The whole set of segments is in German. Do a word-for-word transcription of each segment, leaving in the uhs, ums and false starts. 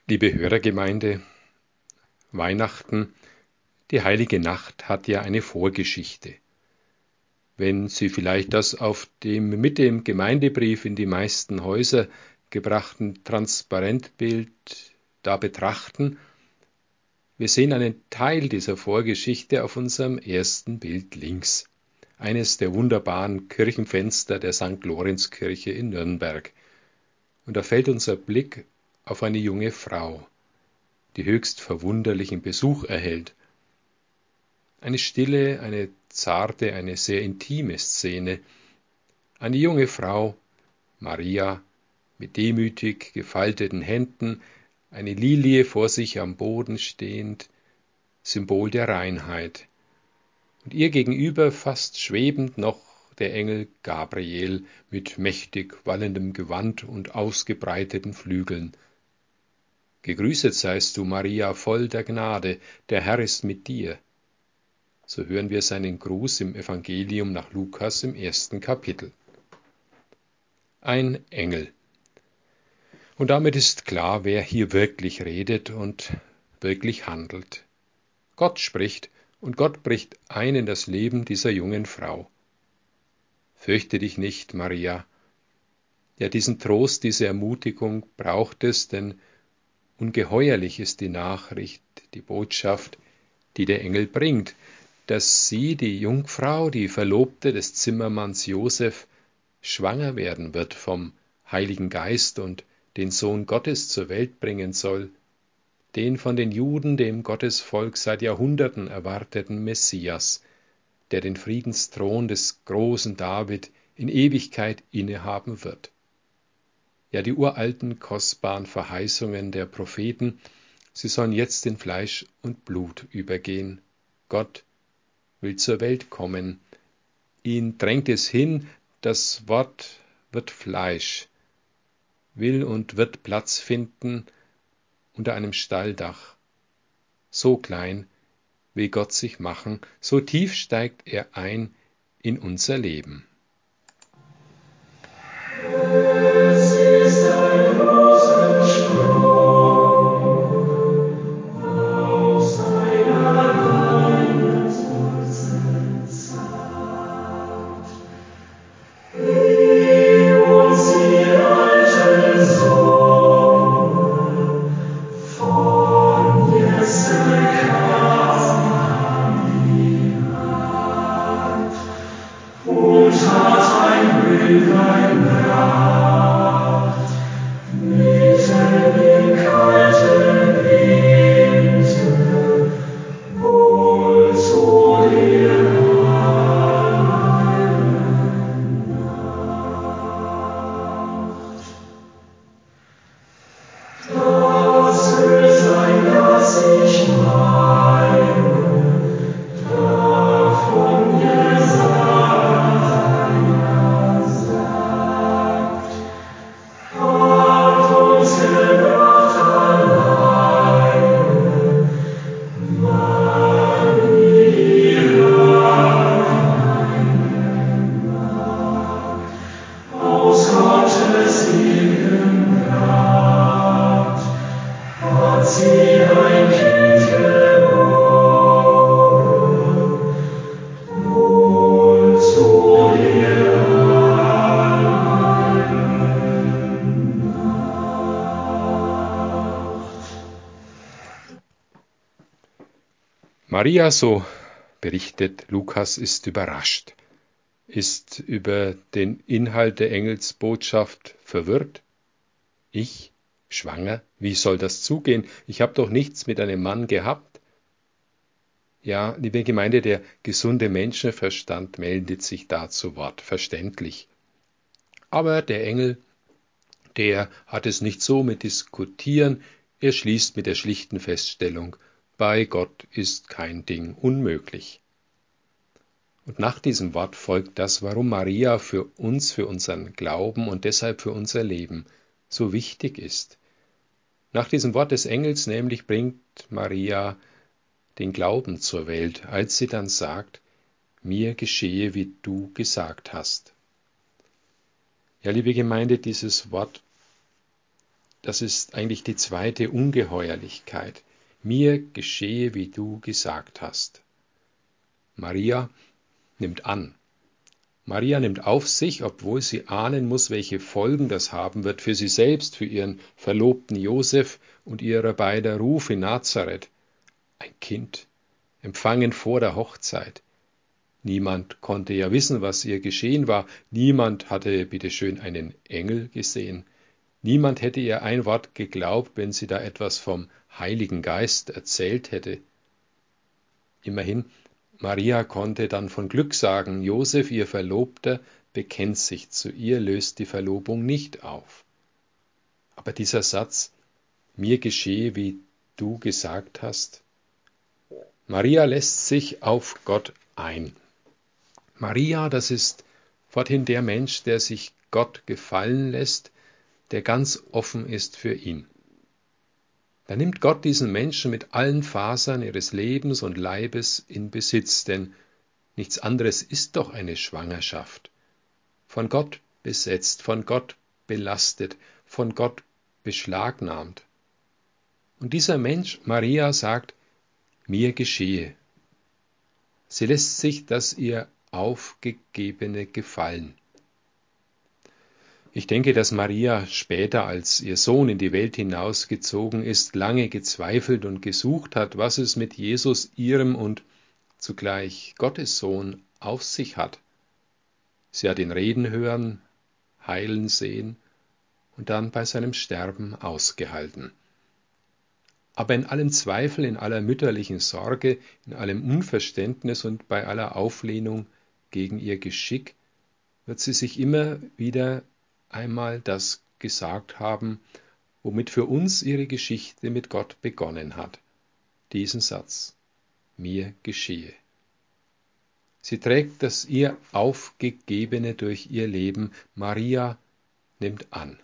Liebe Hörergemeinde, Weihnachten, die heilige Nacht hat ja eine Vorgeschichte. Wenn Sie vielleicht das auf dem mit dem Gemeindebrief in die meisten Häuser gebrachten Transparentbild da betrachten, wir sehen einen Teil dieser Vorgeschichte auf unserem ersten Bild links, eines der wunderbaren Kirchenfenster der Sankt Lorenzkirche in Nürnberg. Und da fällt unser Blick auf eine junge Frau, die höchst verwunderlichen Besuch erhält. Eine stille, eine zarte, eine sehr intime Szene. Eine junge Frau, Maria, mit demütig gefalteten Händen, eine Lilie vor sich am Boden stehend, Symbol der Reinheit. Und ihr gegenüber fast schwebend noch der Engel Gabriel mit mächtig wallendem Gewand und ausgebreiteten Flügeln. Gegrüßet seist du, Maria, voll der Gnade, der Herr ist mit dir. So hören wir seinen Gruß im Evangelium nach Lukas im ersten Kapitel. Ein Engel. Und damit ist klar, wer hier wirklich redet und wirklich handelt. Gott spricht, und Gott bricht ein in das Leben dieser jungen Frau. Fürchte dich nicht, Maria. Ja, diesen Trost, diese Ermutigung braucht es, denn ungeheuerlich ist die Nachricht, die Botschaft, die der Engel bringt, dass sie, die Jungfrau, die Verlobte des Zimmermanns Josef, schwanger werden wird vom Heiligen Geist und den Sohn Gottes zur Welt bringen soll, den von den Juden, dem Gottesvolk, seit Jahrhunderten erwarteten Messias, der den Friedensthron des großen David in Ewigkeit innehaben wird. Ja, die uralten, kostbaren Verheißungen der Propheten, sie sollen jetzt in Fleisch und Blut übergehen. Gott will zur Welt kommen. Ihn drängt es hin, das Wort wird Fleisch, will und wird Platz finden unter einem Stalldach. So klein will Gott sich machen, so tief steigt er ein in unser Leben. Maria, so berichtet Lukas, ist überrascht, ist über den Inhalt der Engelsbotschaft verwirrt. Ich, schwanger, wie soll das zugehen? Ich habe doch nichts mit einem Mann gehabt. Ja, liebe Gemeinde, der gesunde Menschenverstand meldet sich da zu Wort, verständlich. Aber der Engel, der hat es nicht so mit Diskutieren, er schließt mit der schlichten Feststellung, bei Gott ist kein Ding unmöglich. Und nach diesem Wort folgt das, warum Maria für uns, für unseren Glauben und deshalb für unser Leben so wichtig ist. Nach diesem Wort des Engels nämlich bringt Maria den Glauben zur Welt, als sie dann sagt, mir geschehe, wie du gesagt hast. Ja, liebe Gemeinde, dieses Wort, das ist eigentlich die zweite Ungeheuerlichkeit. Mir geschehe, wie du gesagt hast. Maria nimmt an. Maria nimmt auf sich, obwohl sie ahnen muss, welche Folgen das haben wird für sie selbst, für ihren Verlobten Josef und ihrer beider Ruf in Nazareth. Ein Kind, empfangen vor der Hochzeit. Niemand konnte ja wissen, was ihr geschehen war. Niemand hatte bitteschön einen Engel gesehen. Niemand hätte ihr ein Wort geglaubt, wenn sie da etwas vom Heiligen Geist erzählt hätte. Immerhin, Maria konnte dann von Glück sagen, Josef, ihr Verlobter, bekennt sich zu ihr, löst die Verlobung nicht auf. Aber dieser Satz, mir geschehe, wie du gesagt hast, Maria lässt sich auf Gott ein. Maria, das ist forthin der Mensch, der sich Gott gefallen lässt, der ganz offen ist für ihn. Da nimmt Gott diesen Menschen mit allen Fasern ihres Lebens und Leibes in Besitz, denn nichts anderes ist doch eine Schwangerschaft. Von Gott besetzt, von Gott belastet, von Gott beschlagnahmt. Und dieser Mensch, Maria, sagt, mir geschehe. Sie lässt sich das ihr Aufgegebene gefallen. Ich denke, dass Maria später, als ihr Sohn in die Welt hinausgezogen ist, lange gezweifelt und gesucht hat, was es mit Jesus, ihrem und zugleich Gottes Sohn, auf sich hat. Sie hat ihn reden hören, heilen sehen und dann bei seinem Sterben ausgehalten. Aber in allem Zweifel, in aller mütterlichen Sorge, in allem Unverständnis und bei aller Auflehnung gegen ihr Geschick wird sie sich immer wieder einmal das gesagt haben, womit für uns ihre Geschichte mit Gott begonnen hat. Diesen Satz, mir geschehe. Sie trägt das ihr Aufgegebene durch ihr Leben. Maria nimmt an.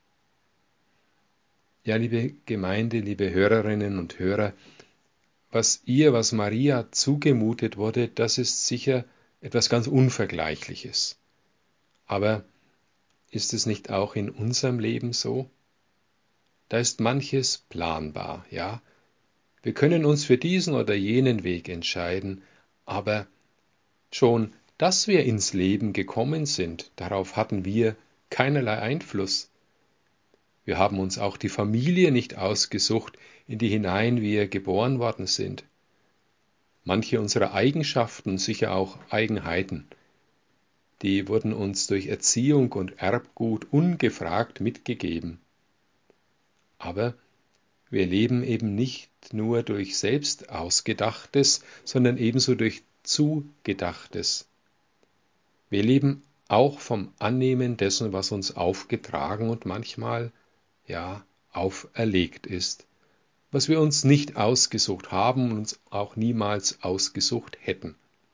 Ja, liebe Gemeinde, liebe Hörerinnen und Hörer, was ihr, was Maria zugemutet wurde, das ist sicher etwas ganz Unvergleichliches. Aber ist es nicht auch in unserem Leben so? Da ist manches planbar, ja. Wir können uns für diesen oder jenen Weg entscheiden, aber schon, dass wir ins Leben gekommen sind, darauf hatten wir keinerlei Einfluss. Wir haben uns auch die Familie nicht ausgesucht, in die hinein wir geboren worden sind. Manche unserer Eigenschaften, sicher auch Eigenheiten, die wurden uns durch Erziehung und Erbgut ungefragt mitgegeben. Aber wir leben eben nicht nur durch selbst Ausgedachtes, sondern ebenso durch Zugedachtes. Wir leben auch vom Annehmen dessen, was uns aufgetragen und manchmal, ja, auferlegt ist, was wir uns nicht ausgesucht haben und uns auch niemals ausgesucht hätten.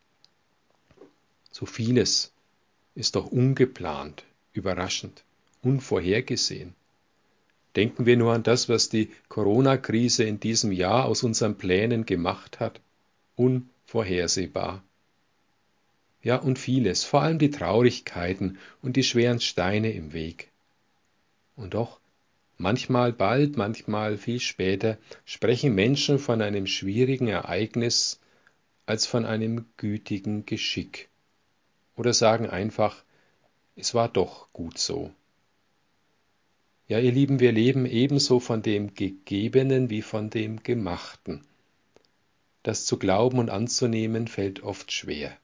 So vieles ist doch ungeplant, überraschend, unvorhergesehen. Denken wir nur an das, was die Corona-Krise in diesem Jahr aus unseren Plänen gemacht hat. Unvorhersehbar. Ja, und vieles, vor allem die Traurigkeiten und die schweren Steine im Weg. Und doch, manchmal bald, manchmal viel später, sprechen Menschen von einem schwierigen Ereignis als von einem gütigen Geschick. Oder sagen einfach, es war doch gut so. Ja, ihr Lieben, wir leben ebenso von dem Gegebenen wie von dem Gemachten. Das zu glauben und anzunehmen fällt oft schwer.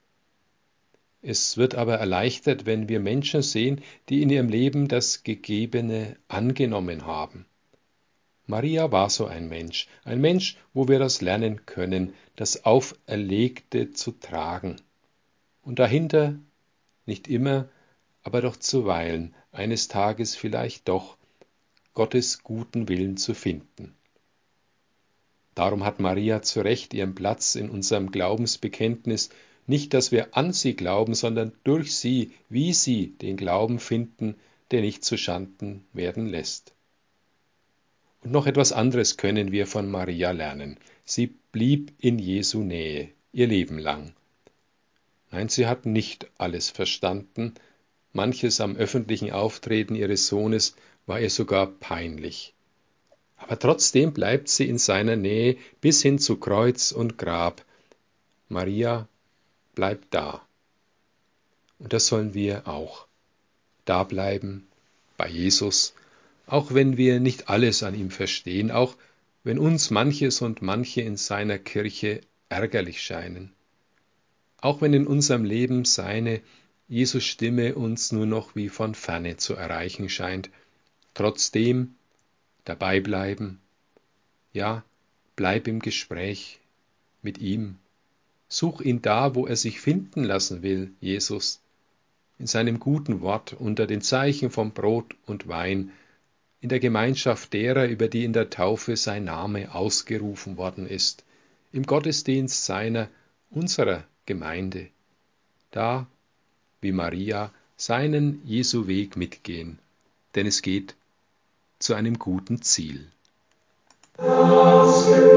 Es wird aber erleichtert, wenn wir Menschen sehen, die in ihrem Leben das Gegebene angenommen haben. Maria war so ein Mensch, ein Mensch, wo wir das lernen können, das Auferlegte zu tragen. Und dahinter, nicht immer, aber doch zuweilen, eines Tages vielleicht doch, Gottes guten Willen zu finden. Darum hat Maria zu Recht ihren Platz in unserem Glaubensbekenntnis, nicht, dass wir an sie glauben, sondern durch sie, wie sie den Glauben finden, der nicht zu Schanden werden lässt. Und noch etwas anderes können wir von Maria lernen. Sie blieb in Jesu Nähe, ihr Leben lang. Nein, sie hat nicht alles verstanden. Manches am öffentlichen Auftreten ihres Sohnes war ihr sogar peinlich. Aber trotzdem bleibt sie in seiner Nähe bis hin zu Kreuz und Grab. Maria bleibt da. Und das sollen wir auch. Da bleiben, bei Jesus, auch wenn wir nicht alles an ihm verstehen, auch wenn uns manches und manche in seiner Kirche ärgerlich scheinen. Auch wenn in unserem Leben seine Jesus Stimme uns nur noch wie von ferne zu erreichen scheint, trotzdem dabei bleiben, ja, bleib im Gespräch mit ihm. Such ihn da, wo er sich finden lassen will, Jesus, in seinem guten Wort, unter den Zeichen von Brot und Wein, in der Gemeinschaft derer, über die in der Taufe sein Name ausgerufen worden ist, im Gottesdienst seiner, unserer Gemeinde, da, wie Maria, seinen Jesu Weg mitgehen, denn es geht zu einem guten Ziel. Das